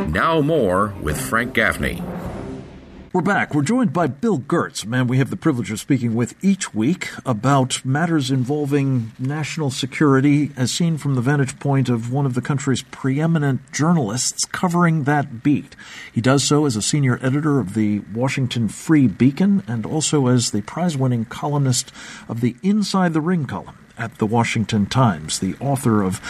Now more with Frank Gaffney. We're back. We're joined by Bill Gertz, a man we have the privilege of speaking with each week about matters involving national security as seen from the vantage point of one of the country's preeminent journalists covering that beat. He does so as a senior editor of the Washington Free Beacon and also as the prize-winning columnist of the Inside the Ring column at the Washington Times, the author of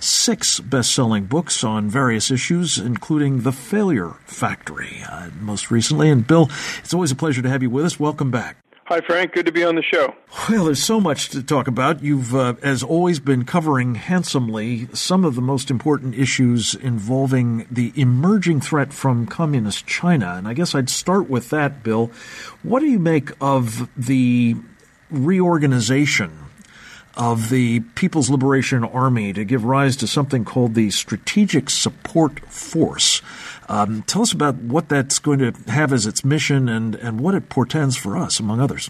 6 best-selling books on various issues, including The Failure Factory, most recently. And Bill, it's always a pleasure to have you with us. Welcome back. Hi, Frank. Good to be on the show. Well, there's so much to talk about. You've, as always, been covering handsomely some of the most important issues involving the emerging threat from communist China. And I guess I'd start with that, Bill. What do you make of the reorganization of the People's Liberation Army to give rise to something called the Strategic Support Force? Tell us about what that's going to have as its mission and what it portends for us, among others.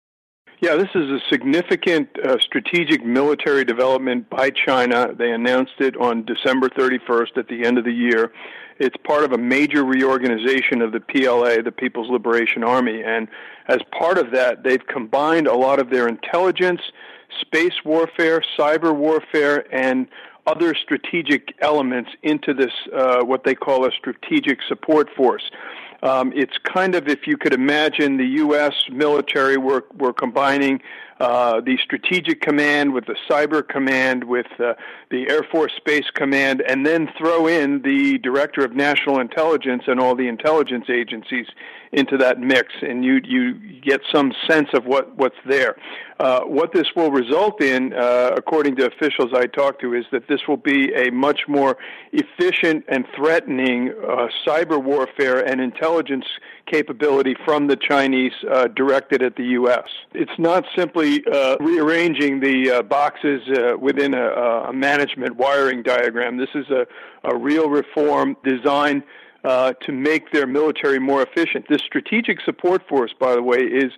Yeah, this is a significant strategic military development by China. They announced it on December 31st at the end of the year. It's part of a major reorganization of the PLA, the People's Liberation Army. And as part of that, they've combined a lot of their intelligence, space warfare, cyber warfare, and other strategic elements into this, what they call a strategic support force. It's kind of, if you could imagine, the U.S. military were combining the Strategic Command with the Cyber Command, with the Air Force Space Command, and then throw in the Director of National Intelligence and all the intelligence agencies into that mix, and you get some sense of what's there. What this will result in, according to officials I talked to, is that this will be a much more efficient and threatening cyber warfare and intelligence capability from the Chinese directed at the U.S. It's not simply rearranging the boxes within a management wiring diagram. This is a real reform designed to make their military more efficient. This strategic support force, by the way, is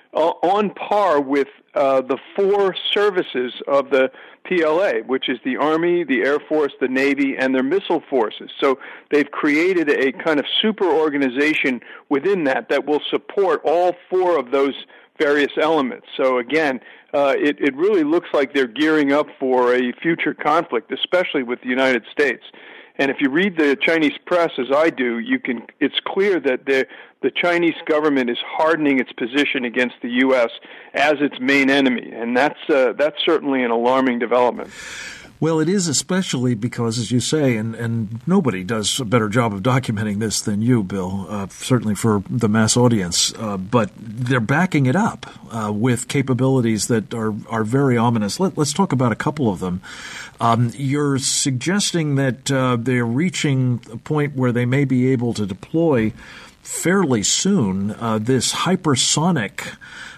on par with the 4 services of the PLA, which is the Army, the Air Force, the Navy, and their missile forces. So they've created a kind of super organization within that will support all 4 of those various elements. So again, it really looks like they're gearing up for a future conflict, especially with the United States. And if you read the Chinese press, as I do, it's clear that the Chinese government is hardening its position against the U.S. as its main enemy, and that's certainly an alarming development. Well, it is, especially because, as you say, and nobody does a better job of documenting this than you, Bill, certainly for the mass audience, but they're backing it up with capabilities that are very ominous. Let's talk about a couple of them. You're suggesting that they're reaching a point where they may be able to deploy fairly soon this hypersonic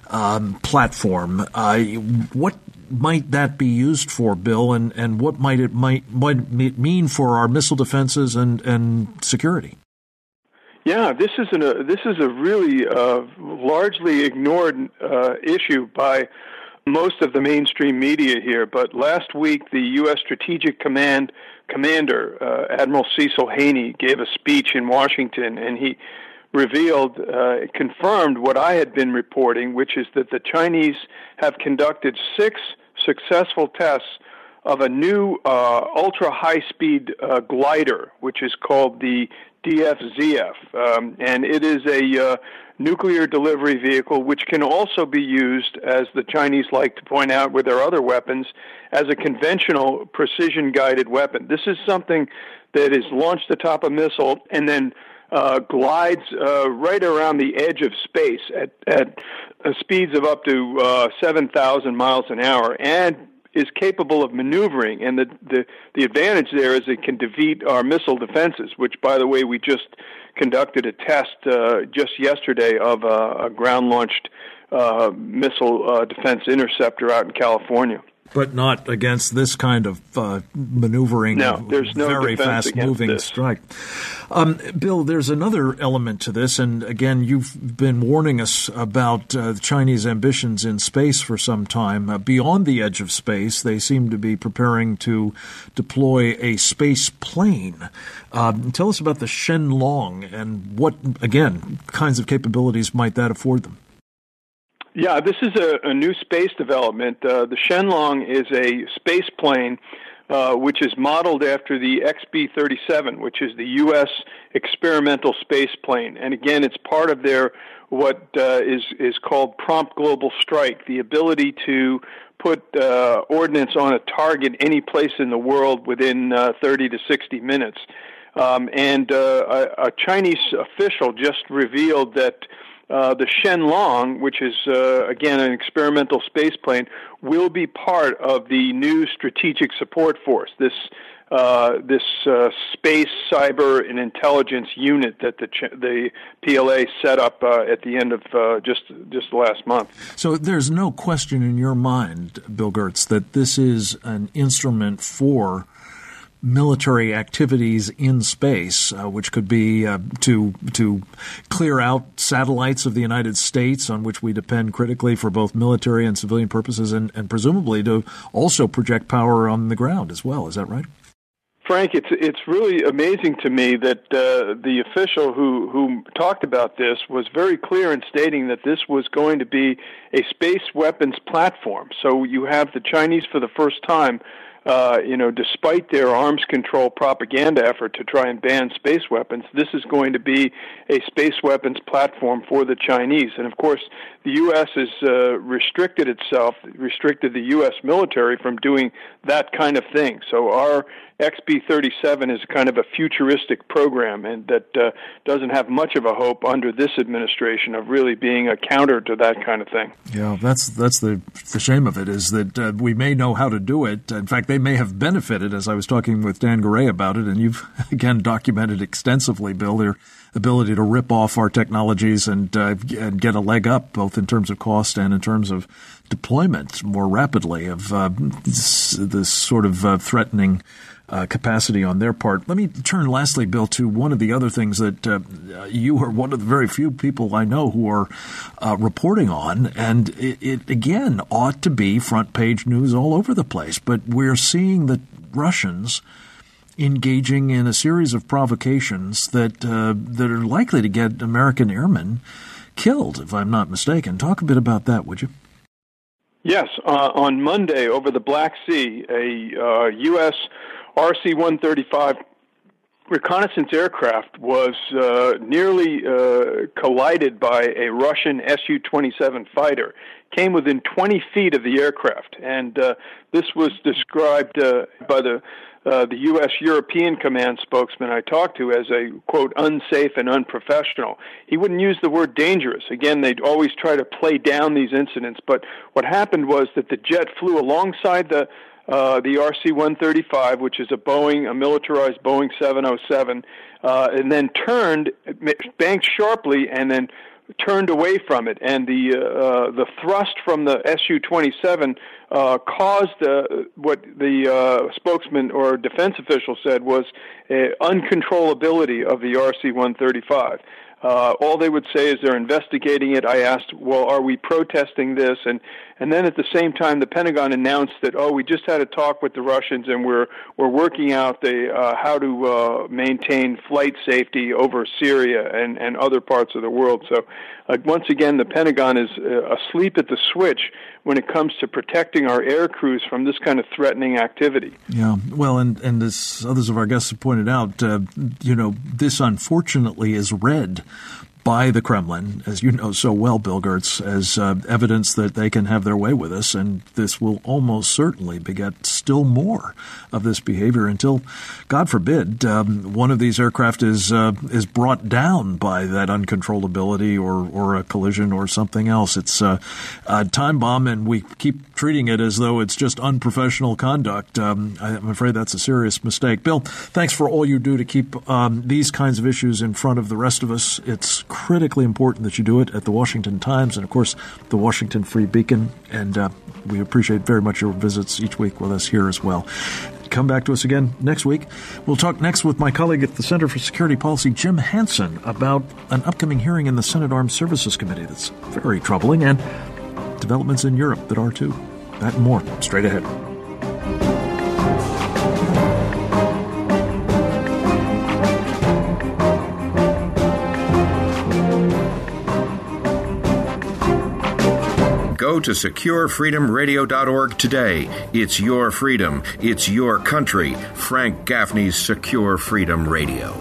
platform. What might that be used for, Bill, and what might it mean for our missile defenses and security? Yeah, this is a really largely ignored issue by most of the mainstream media here. But last week, the U.S. Strategic Command commander, Admiral Cecil Haney, gave a speech in Washington, and he confirmed what I had been reporting, which is that the Chinese have conducted 6 successful tests of a new ultra-high-speed glider, which is called the DFZF, and it is a nuclear delivery vehicle which can also be used, as the Chinese like to point out with their other weapons, as a conventional precision-guided weapon. This is something that is launched atop a missile and then glides right around the edge of space at speeds of up to 7,000 miles an hour, and is capable of maneuvering. And the advantage there is it can defeat our missile defenses, which, by the way, we just conducted a test just yesterday of a ground-launched missile defense interceptor out in California. But not against this kind of maneuvering, no, there's no very fast-moving strike. Bill, there's another element to this, and again, you've been warning us about the Chinese ambitions in space for some time. Beyond the edge of space, they seem to be preparing to deploy a space plane. Tell us about the Shenlong and what, again, kinds of capabilities might that afford them? Yeah, this is a new space development. The Shenlong is a space plane which is modeled after the XB-37, which is the U.S. experimental space plane. And again, it's part of their what is called prompt global strike, the ability to put ordnance on a target any place in the world within 30 to 60 minutes. And a Chinese official just revealed that the Shenlong, which is, again, an experimental space plane, will be part of the new strategic support force, this space, cyber, and intelligence unit that the PLA set up at the end of just last month. So there's no question in your mind, Bill Gertz, that this is an instrument for military activities in space, which could be to clear out satellites of the United States on which we depend critically for both military and civilian purposes, and presumably to also project power on the ground as well. Is that right? Frank, it's really amazing to me that the official who talked about this was very clear in stating that this was going to be a space weapons platform. So you have the Chinese for the first time, despite their arms control propaganda effort to try and ban space weapons, this is going to be a space weapons platform for the Chinese. And of course, the U.S. has restricted the U.S. military from doing that kind of thing. So our XB-37 is kind of a futuristic program, and that doesn't have much of a hope under this administration of really being a counter to that kind of thing. Yeah, that's the shame of it, is that we may know how to do it. In fact, they may have benefited, as I was talking with Dan Garay about it, and you've, again, documented extensively, Bill, their ability to rip off our technologies and get a leg up, both in terms of cost and in terms of deployment more rapidly of this sort of threatening capacity on their part. Let me turn lastly, Bill, to one of the other things that you are one of the very few people I know who are reporting on, and it again ought to be front page news all over the place. But we're seeing the Russians engaging in a series of provocations that are likely to get American airmen killed, if I'm not mistaken. Talk a bit about that, would you? Yes. On Monday, over the Black Sea, a U.S. RC-135 reconnaissance aircraft was nearly collided by a Russian Su-27 fighter. Came within 20 feet of the aircraft, and this was described by the U.S. European Command spokesman I talked to as a, quote, unsafe and unprofessional. He wouldn't use the word dangerous. Again, they'd always try to play down these incidents, but what happened was that the jet flew alongside the RC-135, which is a militarized Boeing 707, and then banked sharply and then turned away from it. And the thrust from the Su-27 caused what the spokesman or defense official said was uncontrollability of the RC-135. All they would say is they're investigating it. I asked, well, are we protesting this? And then at the same time, the Pentagon announced that, we just had a talk with the Russians and we're working out how to maintain flight safety over Syria and other parts of the world. So once again, the Pentagon is asleep at the switch when it comes to protecting our air crews from this kind of threatening activity. Yeah, well, and as others of our guests have pointed out, this unfortunately is read by the Kremlin, as you know so well, Bill Gertz, as evidence that they can have their way with us, and this will almost certainly beget still more of this behavior until, God forbid, one of these aircraft is brought down by that uncontrollability or a collision or something else. It's a time bomb, and we keep treating it as though it's just unprofessional conduct. I'm afraid that's a serious mistake. Bill, thanks for all you do to keep these kinds of issues in front of the rest of us. It's critically important that you do it at the Washington Times and, of course, the Washington Free Beacon. And we appreciate very much your visits each week with us here as well. Come back to us again next week. We'll talk next with my colleague at the Center for Security Policy, Jim Hansen, about an upcoming hearing in the Senate Armed Services Committee that's very troubling, and developments in Europe that are too. That and more straight ahead. Go to SecureFreedomRadio.org today. It's your freedom. It's your country. Frank Gaffney's Secure Freedom Radio.